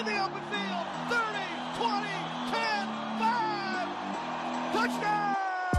in the open field. 30, 20, 10, 5. Touchdown!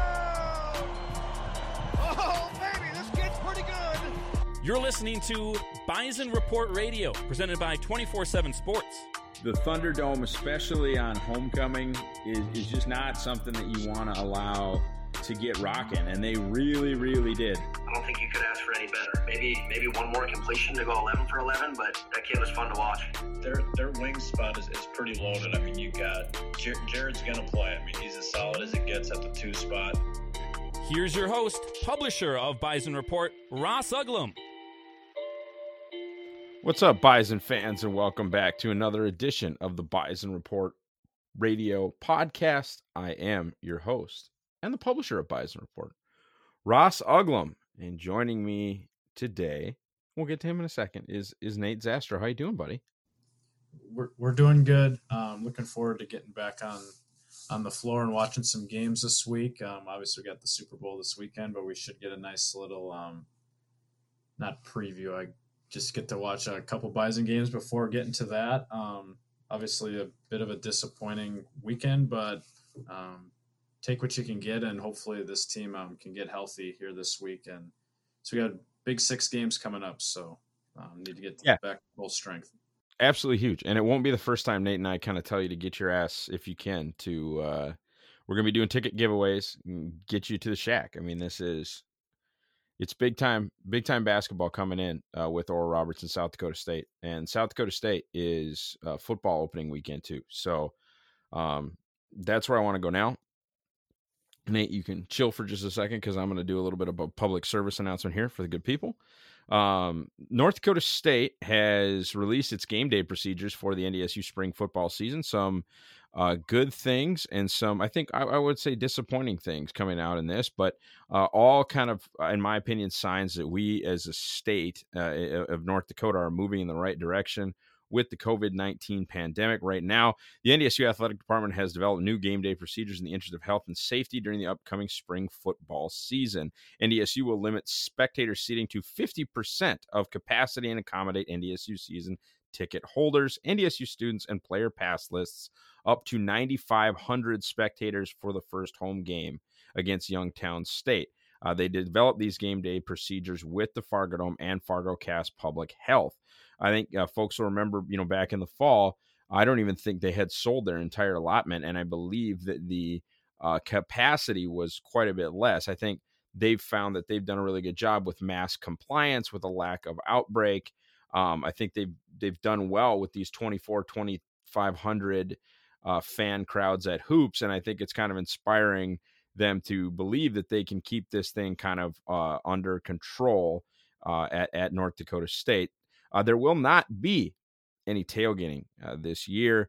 Oh, baby, this gets pretty good. You're listening to Bison Report Radio, presented by 24/7 Sports. The Thunderdome, especially on homecoming, is just not something that you want to allow to get rocking, and they really, really did. I don't think you could ask for any better. Maybe one more completion to go 11 for 11, but that kid was fun to watch. Their wing spot is pretty loaded. I mean, you got Jared's going to play. I mean, he's as solid as it gets at the 2 spot. Here's your host, publisher of Bison Report, Ross Uglum. What's up, Bison fans, and welcome back to another edition of the Bison Report radio podcast. I am your host and the publisher of Bison Report, Ross Uglum, and joining me today, we'll get to him in a second, is Nate Zastro. How you doing, buddy? We're doing good. Looking forward to getting back on the floor and watching some games this week. Obviously, we got the Super Bowl this weekend, but we should get a nice little not preview. I just get to watch a couple Bison games before getting to that. Obviously, a bit of a disappointing weekend, but take what you can get, and hopefully this team can get healthy here this week. And so we got big 6 games coming up, so need to get back to full strength. Absolutely huge, and it won't be the first time Nate and I kind of tell you to get your ass, if you can, to we're going to be doing ticket giveaways and get you to the Shack. I mean, it's big time basketball coming in with Oral Roberts and South Dakota State. And South Dakota State is football opening weekend too. So that's where I want to go now. Nate, you can chill for just a second because I'm going to do a little bit of a public service announcement here for the good people. North Dakota State has released its game day procedures for the NDSU spring football season. Some good things and some, I think I would say, disappointing things coming out in this, but all kind of, in my opinion, signs that we as a state of North Dakota are moving in the right direction with the COVID-19 pandemic. Right now, the NDSU athletic department has developed new game day procedures in the interest of health and safety during the upcoming spring football season. NDSU will limit spectator seating to 50% of capacity and accommodate NDSU season ticket holders, NDSU students, and player pass lists up to 9,500 spectators for the first home game against Youngstown State. They developed these game day procedures with the Fargo Dome and Fargo Cast Public Health. I think folks will remember, back in the fall, I don't even think they had sold their entire allotment, and I believe that the capacity was quite a bit less. I think they've found that they've done a really good job with mask compliance, with a lack of outbreak. I think they've done well with these 2,500 fan crowds at hoops, and I think it's kind of inspiring them to believe that they can keep this thing kind of under control at North Dakota State. There will not be any tailgating this year.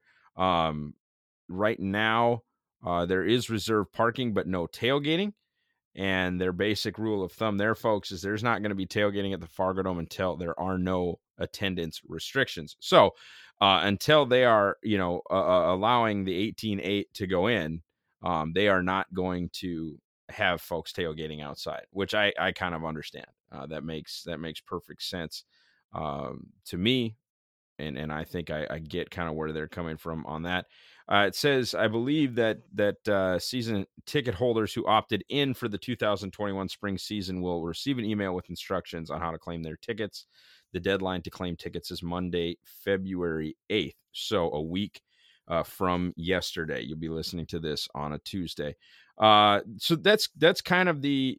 Right now, there is reserved parking, but no tailgating. And their basic rule of thumb there, folks, is there's not going to be tailgating at the Fargo Dome until there are no attendance restrictions. So until they are, allowing the 18-8 to go in, they are not going to have folks tailgating outside, which I kind of understand. That makes perfect sense to me. And I think I get kind of where they're coming from on that. It says, I believe that season ticket holders who opted in for the 2021 spring season will receive an email with instructions on how to claim their tickets. The deadline to claim tickets is Monday, February 8th. So a week from yesterday. You'll be listening to this on a Tuesday. So that's kind of the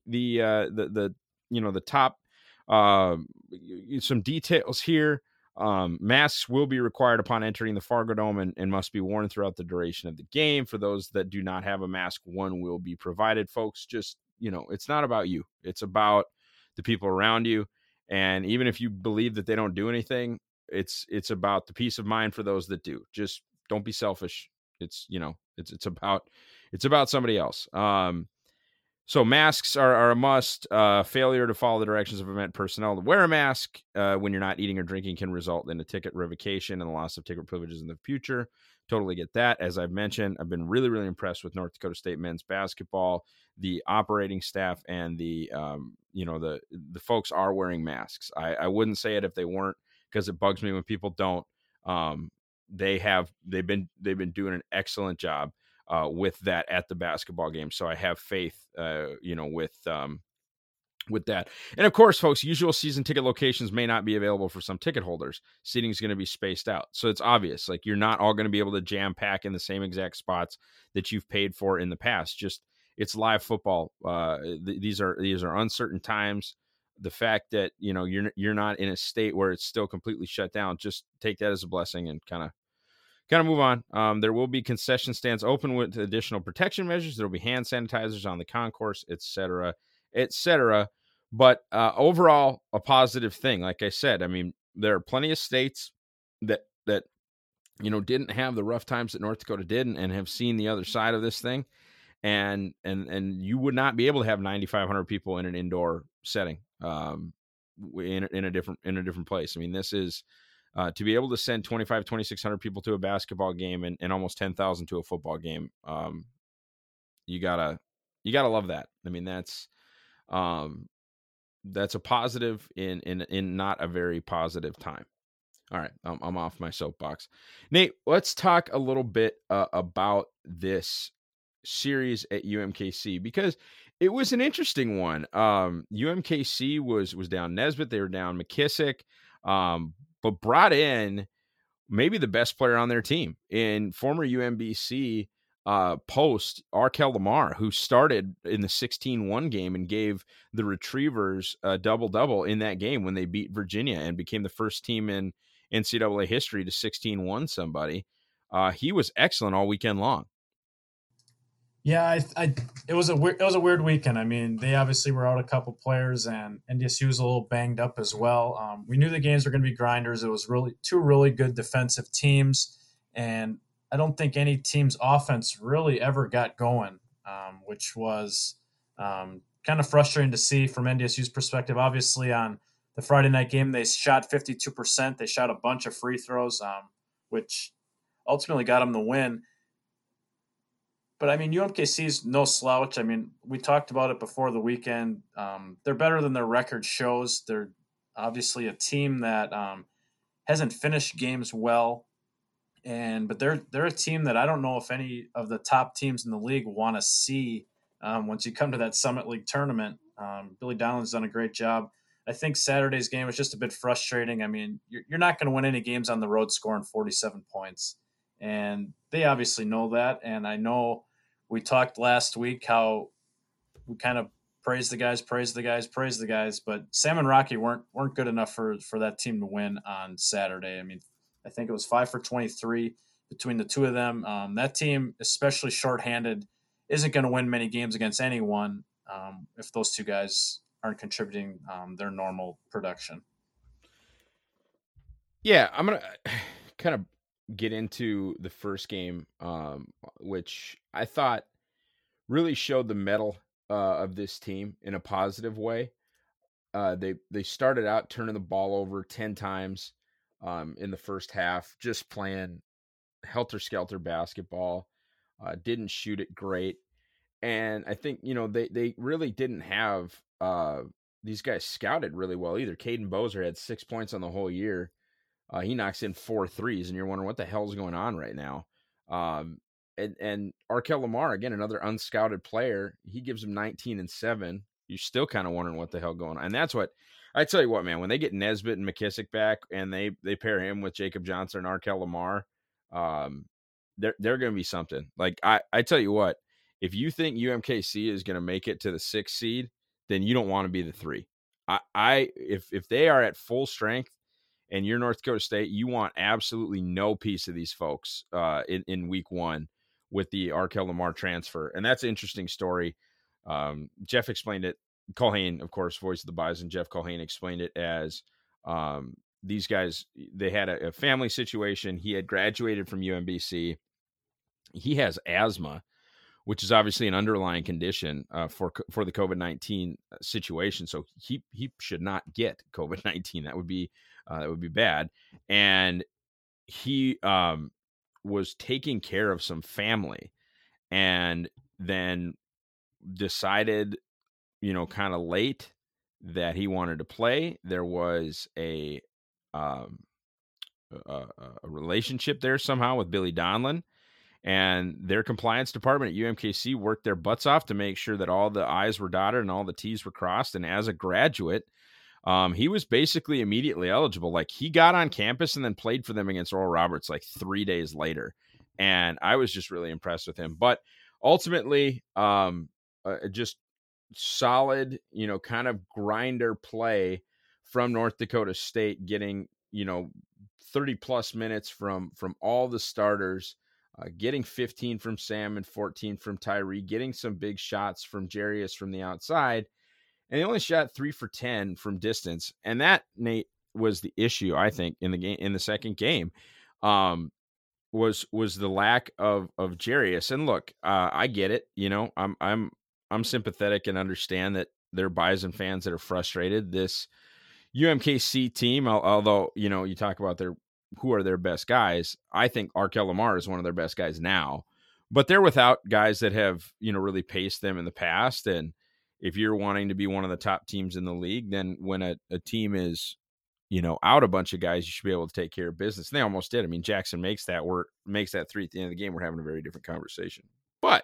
top, some details here. Masks will be required upon entering the Fargo Dome and must be worn throughout the duration of the game. For those that do not have a mask, one will be provided. Folks, just, it's not about you. It's about the people around you. And even if you believe that they don't do anything, it's about the peace of mind for those that do. Just don't be selfish. It's about somebody else. So masks are a must. Failure to follow the directions of event personnel to wear a mask when you're not eating or drinking can result in a ticket revocation and the loss of ticket privileges in the future. Totally get that. As I've mentioned, I've been really, really impressed with North Dakota State men's basketball. The operating staff and the folks are wearing masks. I wouldn't say it if they weren't, because it bugs me when people don't. they've been doing an excellent job with that at the basketball game. So I have faith, with that. And of course, folks, usual season ticket locations may not be available for some ticket holders. Seating is going to be spaced out. So it's obvious, like, you're not all going to be able to jam pack in the same exact spots that you've paid for in the past. Just, it's live football. These are uncertain times. The fact that, you're not in a state where it's still completely shut down, just take that as a blessing and kind of move on. There will be concession stands open with additional protection measures. There will be hand sanitizers on the concourse, et cetera, et cetera. But overall, a positive thing. Like I said, I mean, there are plenty of states that didn't have the rough times that North Dakota did, and have seen the other side of this thing. And you would not be able to have 9,500 people in an indoor setting in a different place. I mean, this is to be able to send 2,600 people to a basketball game and almost 10,000 to a football game. You gotta love that. I mean, that's a positive in not a very positive time. All right, I'm off my soapbox. Nate, let's talk a little bit about this series at UMKC, because it was an interesting one. UMKC was down Nesbitt, they were down McKissick, but brought in maybe the best player on their team in former UMBC post Arkel Lamar, who started in the 16-1 game and gave the Retrievers a double-double in that game when they beat Virginia and became the first team in NCAA history to 16-1 somebody. He was excellent all weekend long. Yeah, it was a weird weekend. I mean, they obviously were out a couple players, and NDSU was a little banged up as well. We knew the games were going to be grinders. It was two really good defensive teams, and I don't think any team's offense really ever got going, which was kind of frustrating to see from NDSU's perspective. Obviously, on the Friday night game, they shot 52%. They shot a bunch of free throws, which ultimately got them the win. But, I mean, UMKC is no slouch. I mean, we talked about it before the weekend. They're better than their record shows. They're obviously a team that hasn't finished games well. But they're a team that I don't know if any of the top teams in the league want to see once you come to that Summit League tournament. Billy Donald's done a great job. I think Saturday's game was just a bit frustrating. I mean, you're not going to win any games on the road scoring 47 points. And they obviously know that. And I know we talked last week how we kind of praise the guys, but Sam and Rocky weren't good enough for that team to win on Saturday. I mean, I think it was 5 for 23 between the two of them. That team, especially shorthanded, isn't going to win many games against anyone if those two guys aren't contributing their normal production. Yeah, I'm going to kind of get into the first game, which I thought really showed the mettle of this team in a positive way. They started out turning the ball over 10 times in the first half, just playing helter-skelter basketball, didn't shoot it great. And I think, they really didn't have these guys scouted really well either. Caden Bozer had 6 points on the whole year. He knocks in 4 threes, and you're wondering what the hell's going on right now. And Arkel Lamar, again, another unscouted player, he gives him 19 and 7. You're still kind of wondering what the hell going on. And that's what I tell you what, man, when they get Nesbitt and McKissick back and they pair him with Jacob Johnson and Arkel Lamar, they're going to be something. Like I tell you what, if you think UMKC is going to make it to the 6th seed, then you don't want to be the 3. If they are at full strength and you're North Dakota State, you want absolutely no piece of these folks in week 1 with the Arkel Lamar transfer. And that's an interesting story. Jeff explained it. Culhane, of course, voice of the Bison, Jeff Culhane explained it as these guys, they had a family situation. He had graduated from UMBC. He has asthma, which is obviously an underlying condition for the COVID-19 situation. So he should not get COVID-19. That would be bad. And he was taking care of some family, and then decided, kind of late, that he wanted to play. There was a a relationship there somehow with Billy Donlin, and their compliance department at UMKC worked their butts off to make sure that all the I's were dotted and all the T's were crossed. And as a graduate, he was basically immediately eligible. Like, he got on campus and then played for them against Oral Roberts like 3 days later. And I was just really impressed with him. But ultimately, just solid, kind of grinder play from North Dakota State, getting, 30 plus minutes from all the starters, getting 15 from Sam and 14 from Tyree, getting some big shots from Jarius from the outside. And they only shot 3 for 10 from distance. And that, Nate, was the issue, I think, in the second game, was the lack of Jarius. And look, I get it. I'm sympathetic and understand that there are Bison fans that are frustrated. This UMKC team, although, you talk about who are their best guys, I think Arkel Lamar is one of their best guys now. But they're without guys that have, really paced them in the past. And if you're wanting to be one of the top teams in the league, then when a team is, out a bunch of guys, you should be able to take care of business. And they almost did. I mean, Jackson makes that three at the end of the game. We're having a very different conversation. But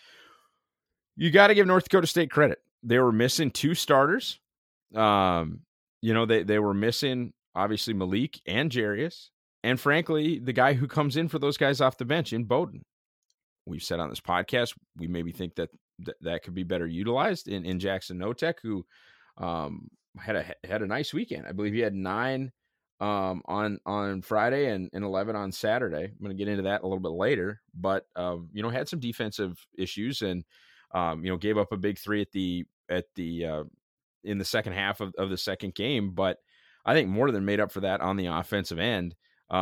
you got to give North Dakota State credit. They were missing 2 starters. They were missing, obviously, Malik and Jarius. And frankly, the guy who comes in for those guys off the bench in Bowden. We've said on this podcast, we maybe think that could be better utilized in Jackson Notek, who had a nice weekend. I believe he had 9 on Friday and 11 on Saturday. I'm going to get into that a little bit later, but had some defensive issues and gave up a big 3 in the second half of the second game. But I think more than made up for that on the offensive end.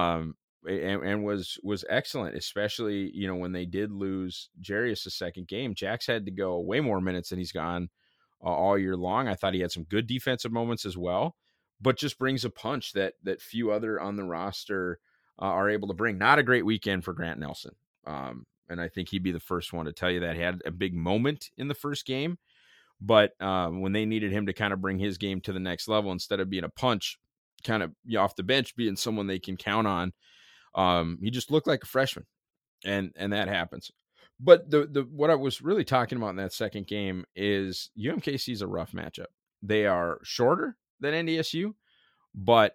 And was excellent, especially, when they did lose Jarius the second game. Jax had to go way more minutes than he's gone all year long. I thought he had some good defensive moments as well, but just brings a punch that few other on the roster are able to bring. Not a great weekend for Grant Nelson. And I think he'd be the first one to tell you that. He had a big moment in the first game, but when they needed him to kind of bring his game to the next level, instead of being a punch kind of off the bench, being someone they can count on, he just looked like a freshman, and that happens. But the what I was really talking about in that second game is UMKC is a rough matchup. They are shorter than NDSU, but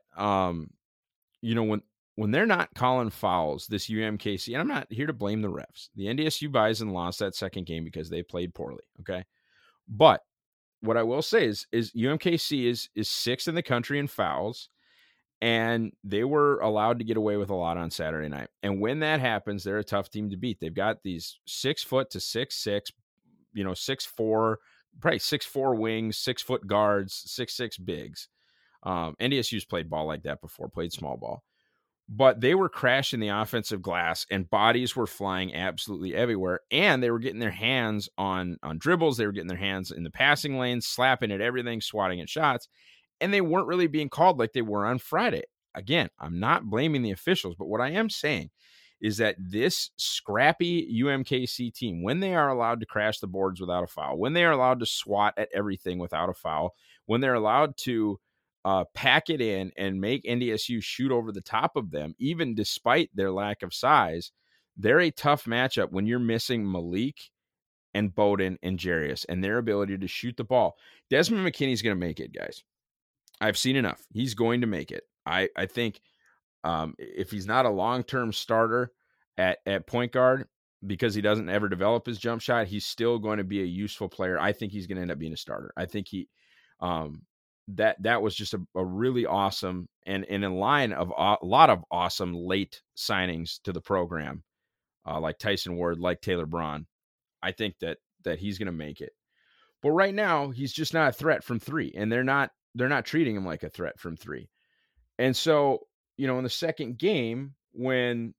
when they're not calling fouls, this UMKC, and I'm not here to blame the refs. The NDSU Bison lost that second game because they played poorly. Okay, but what I will say is UMKC is 6th in the country in fouls. And they were allowed to get away with a lot on Saturday night. And when that happens, they're a tough team to beat. They've got these 6 foot to 6'6", 6'4", probably 6'4" wings, 6 foot guards, 6'6" bigs. NDSU's played ball like that before, played small ball. But they were crashing the offensive glass, and bodies were flying absolutely everywhere. And they were getting their hands on dribbles. They were getting their hands in the passing lanes, slapping at everything, swatting at shots. And they weren't really being called like they were on Friday. Again, I'm not blaming the officials, but what I am saying is that this scrappy UMKC team, when they are allowed to crash the boards without a foul, when they are allowed to swat at everything without a foul, when they're allowed to pack it in and make NDSU shoot over the top of them, even despite their lack of size, they're a tough matchup when you're missing Malik and Bowden and Jarius and their ability to shoot the ball. Desmond McKinney's going to make it, guys. I've seen enough. He's going to make it. I think if he's not a long-term starter at point guard because he doesn't ever develop his jump shot, he's still going to be a useful player. I think he's going to end up being a starter. I think that was just a really awesome and in line of a lot of awesome late signings to the program, like Tyson Ward, like Taylor Braun. I think that he's going to make it. But right now, he's just not a threat from 3, and they're not treating him like a threat from 3. And so, in the second game, when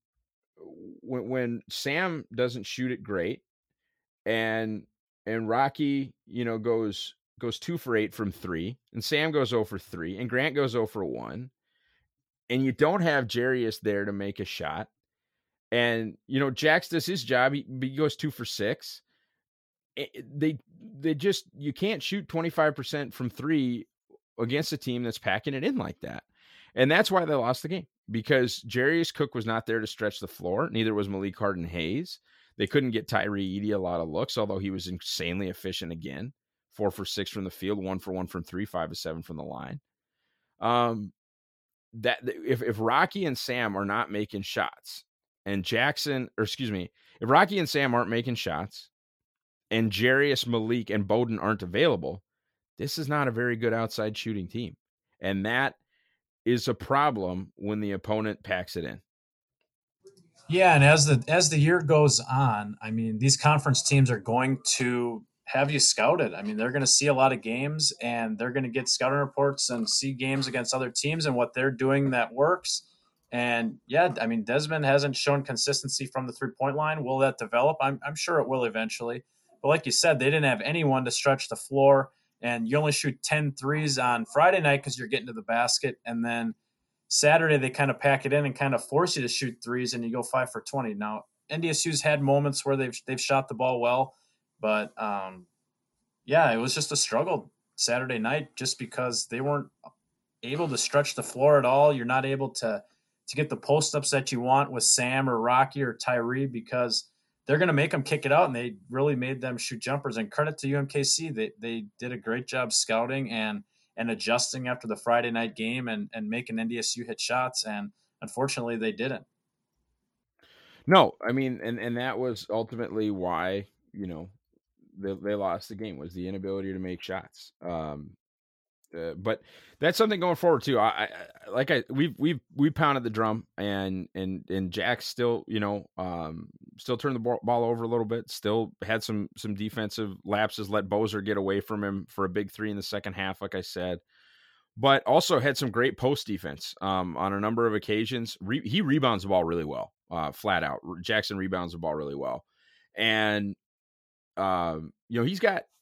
Sam doesn't shoot it great and Rocky, goes 2 for 8 from 3, and Sam goes 0 for 3, and Grant goes 0 for 1, and you don't have Jarius there to make a shot. And, Jax does his job. He goes 2 for 6. You can't shoot 25% from 3 against a team that's packing it in like that. And that's why they lost the game. because Jarius Cook was not there to stretch the floor. Neither was Malik Harden-Hayes. They couldn't get Tyree Eady a lot of looks, although he was insanely efficient again. 4 for 6 from the field, 1 for 1 from 3, 5 of 7 from the line. That if Rocky and Sam are not making shots, and if Rocky and Sam aren't making shots, and Jarius, Malik, and Bowden aren't available, this is not a very good outside shooting team. And that is a problem when the opponent packs it in. Yeah, and as the year goes on, I mean, these conference teams are going to have you scouted. I mean, they're going to see a lot of games, and they're going to get scouting reports and see games against other teams and what they're doing that works. And yeah, I mean, Desmond hasn't shown consistency from the 3-point line. Will that develop? I'm sure it will eventually. But like you said, they didn't have anyone to stretch the floor, and you only shoot 10 threes on Friday night because you're getting to the basket, and then Saturday they kind of pack it in and kind of force you to shoot threes, and you go 5 for 20. Now, NDSU's had moments where they've shot the ball well, but yeah, it was just a struggle Saturday night just because they weren't able to stretch the floor at all. You're not able to get the post-ups that you want with Sam or Rocky or Tyree because they're going to make them kick it out, and they really made them shoot jumpers. And credit to UMKC, they did a great job scouting and adjusting after the Friday night game and making NDSU hit shots, and unfortunately they didn't. No, I mean, and that was ultimately why, you know, they lost the game, was the inability to make shots. But that's something going forward too. We've pounded the drum, and Jack still, you know, still turned the ball over a little bit, still had some defensive lapses, let Bozer get away from him for a big 3 in the second half, like I said, but also had some great post defense on a number of occasions. He rebounds the ball really well, flat out. Jackson rebounds the ball really well, and you know,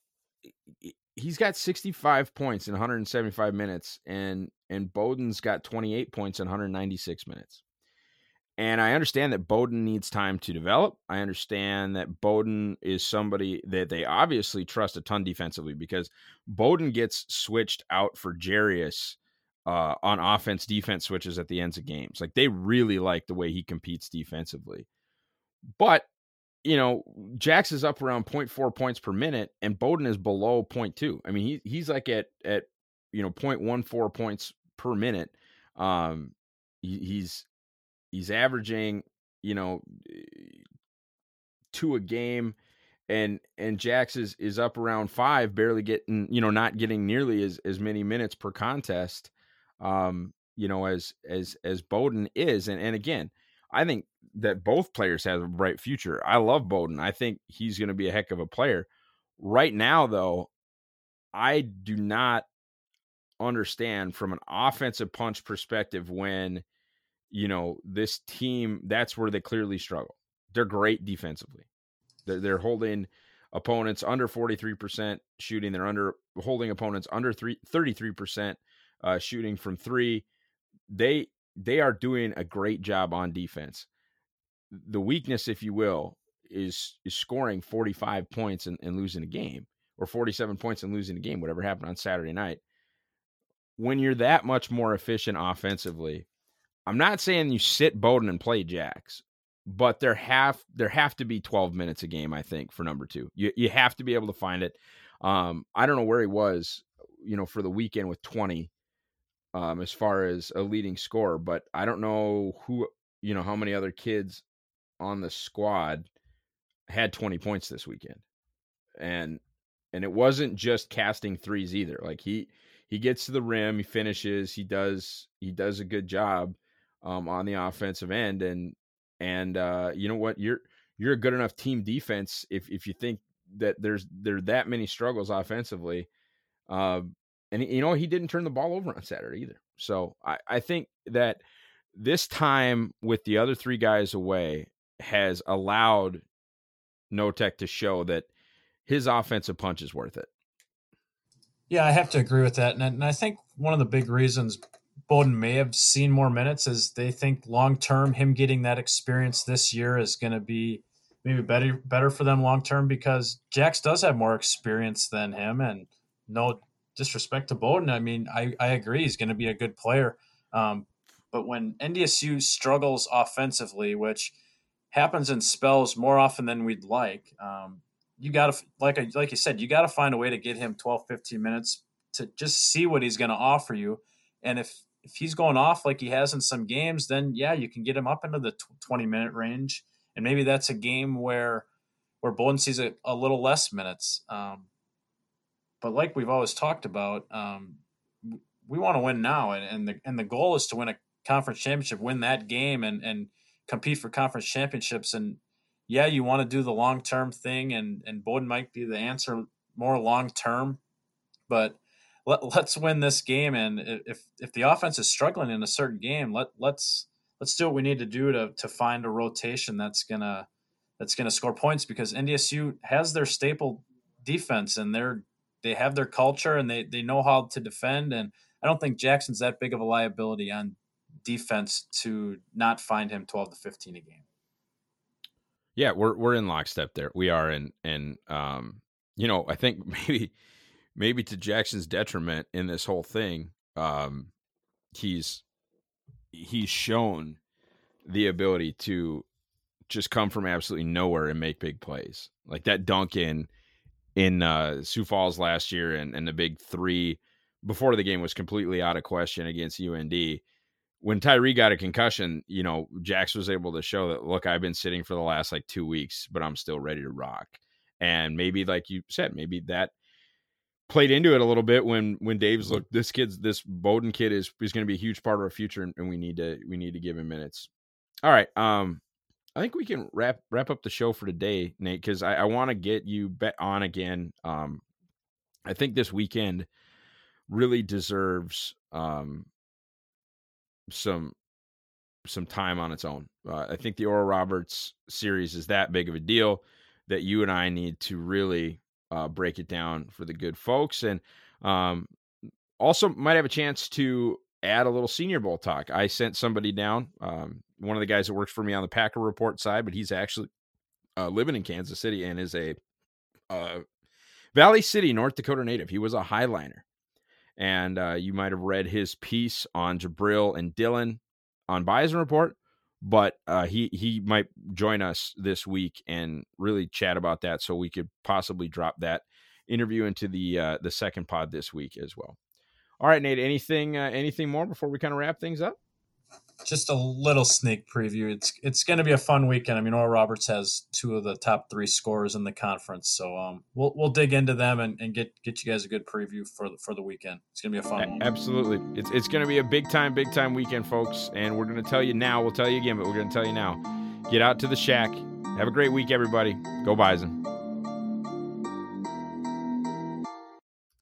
he's got 65 points in 175 minutes, and Bowden's got 28 points in 196 minutes. And I understand that Bowden needs time to develop. I understand that Bowden is somebody that they obviously trust a ton defensively, because Bowden gets switched out for Jarius on offense-defense switches at the ends of games. Like, they really like the way he competes defensively. But, you know, Jax is up around 0.4 points per minute, and Bowden is below 0.2. I mean, he's like at you know, 0.14 points per minute. He's averaging, you know, 2 a game, and Jax is up around 5, barely getting, you know, not getting nearly as many minutes per contest, you know, as Bowden is. And again, I think that both players have a bright future. I love Bowden. I think he's going to be a heck of a player. Right now, though, I do not understand from an offensive punch perspective when, you know, this team, that's where they clearly struggle. They're great defensively. They're holding opponents under 43% shooting. They're holding opponents under 33% shooting from 3. They are doing a great job on defense. The weakness, if you will, is scoring 45 points and losing a game, or 47 points and losing a game, whatever happened on Saturday night. When you're that much more efficient offensively, I'm not saying you sit Bowden and play Jax, but there have to be 12 minutes a game, I think, for number 2. You have to be able to find it. I don't know where he was, you know, for the weekend with 20 as far as a leading scorer, but I don't know who, you know, how many other kids on the squad had 20 points this weekend. And it wasn't just casting threes either. Like, he gets to the rim, he finishes, he does a good job on the offensive end, and you know what, you're a good enough team defense if you think that there are that many struggles offensively, and you know, he didn't turn the ball over on Saturday either. So I think that this time with the other 3 guys away has allowed Notek to show that his offensive punch is worth it. Yeah, I have to agree with that, and I think one of the big reasons Bowden may have seen more minutes is they think long-term him getting that experience this year is going to be maybe better for them long-term, because Jax does have more experience than him, and no disrespect to Bowden. I mean, I agree he's going to be a good player. But when NDSU struggles offensively, which happens in spells more often than we'd like, you got to, like you said, you got to find a way to get him 12, 15 minutes to just see what he's going to offer you. And if he's going off like he has in some games, then yeah, you can get him up into the 20-minute range. And maybe that's a game where Bowdoin sees a little less minutes. But like we've always talked about, we want to win now. And the goal is to win a conference championship, win that game and compete for conference championships. And yeah, you want to do the long-term thing, and Bowdoin might be the answer more long-term, but let's win this game. And if the offense is struggling in a certain game, let's do what we need to do to find a rotation that's gonna score points, because NDSU has their staple defense, and they have their culture, and they know how to defend. And I don't think Jackson's that big of a liability on defense to not find him 12 to 15 a game. Yeah, we're in lockstep there. We are, and I think maybe to Jackson's detriment in this whole thing, he's shown the ability to just come from absolutely nowhere and make big plays, like that dunk in Sioux Falls last year, and the big three before the game was completely out of question against UND. When Tyree got a concussion, Jax was able to show that, look, I've been sitting for the last 2 weeks, but I'm still ready to rock. And maybe, like you said, maybe that played into it a little bit when Dave's look, this Bowdoin kid is going to be a huge part of our future, and we need to give him minutes. All right. I think we can wrap up the show for today, Nate, because I want to get you on again. I think this weekend really deserves some time on its own. I think the Oral Roberts series is that big of a deal that you and I need to really break it down for the good folks, and also might have a chance to add a little Senior Bowl talk. I sent somebody down, one of the guys that works for me on the Packer Report side, but he's actually living in Kansas City and is a Valley City, North Dakota native. He was a Highliner. And you might have read his piece on Jabril and Dylan on Bison Report, but he might join us this week and really chat about that, so we could possibly drop that interview into the second pod this week as well. All right, Nate, anything more before we kind of wrap things up? Just a little sneak preview. It's going to be a fun weekend. I mean, Oral Roberts has 2 of the top 3 scorers in the conference, so we'll dig into them and get you guys a good preview for the weekend. It's going to be a fun one. Absolutely, it's going to be a big time weekend, folks. And we're going to tell you now. We'll tell you again, but we're going to tell you now. Get out to the shack. Have a great week, everybody. Go Bison.